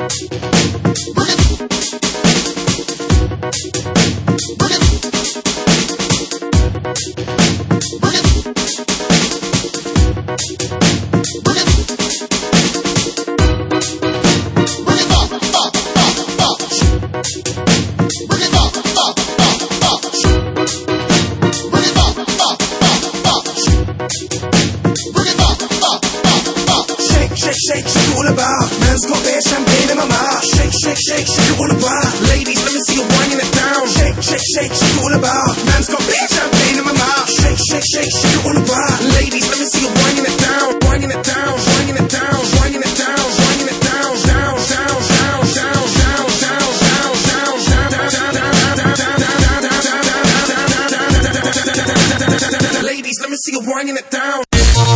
Shake, shake, all about. Man's got beer, champagne in my mouth. Shake, shake, shake, shake, all about. Ladies, let me see you winding it down. Shake, shake, shake, shake, all about. Man's got beer, champagne in my mouth. Shake, shake, shake, shake, all about. Ladies, let me see you winding it down. Winding it down, winding it down, winding it down, winding it down, down, down, down, down, down, down, down, down. Ladies, let me see you winding it down.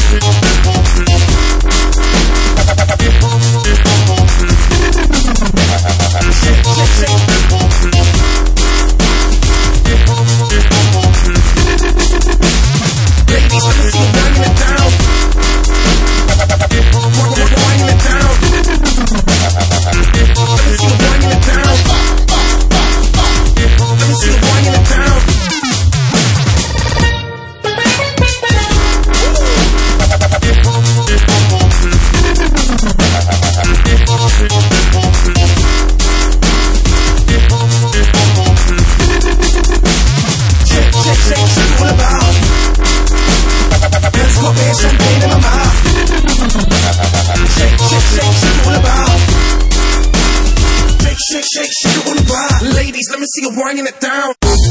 Shake, shake, all about. Ladies, let me see you winding it down.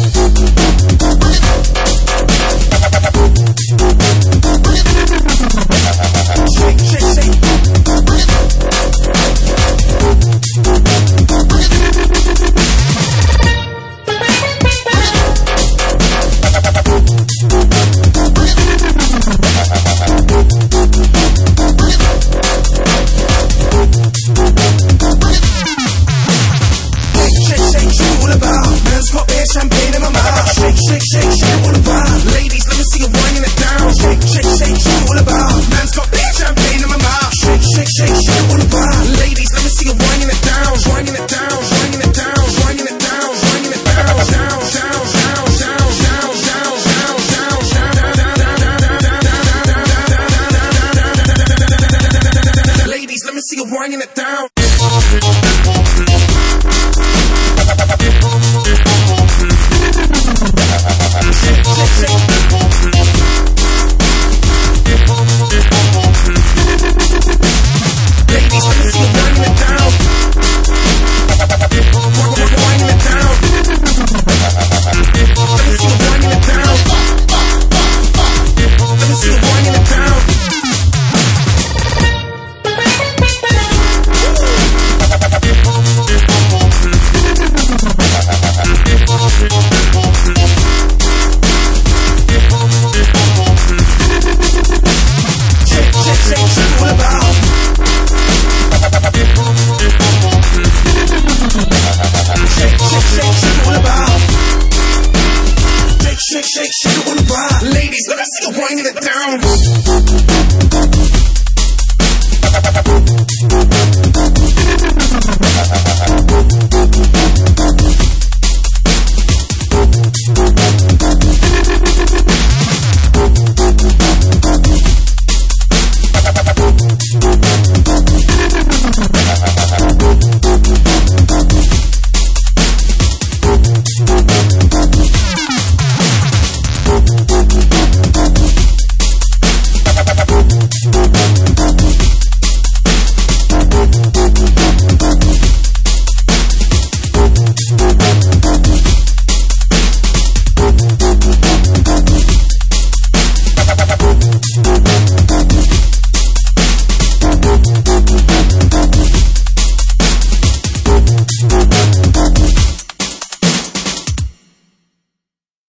Shake, shake, shake. Champagne in my mouth. Shake, shake, shake, shake, all about. Ladies, let me see you winding it down. Shake, shake, shake, shake, all about. Man's got beer, champagne in my mouth. Shake, shake, shake, shake, all about. Ladies, let me see you winding it down. Winding it down, winding it down, winding it down, winding it down, down, down, down, down, down, down, down. Ladies, let me see you winding it down. Shake, shake, shake, all about. Ladies, let me see you winding it down.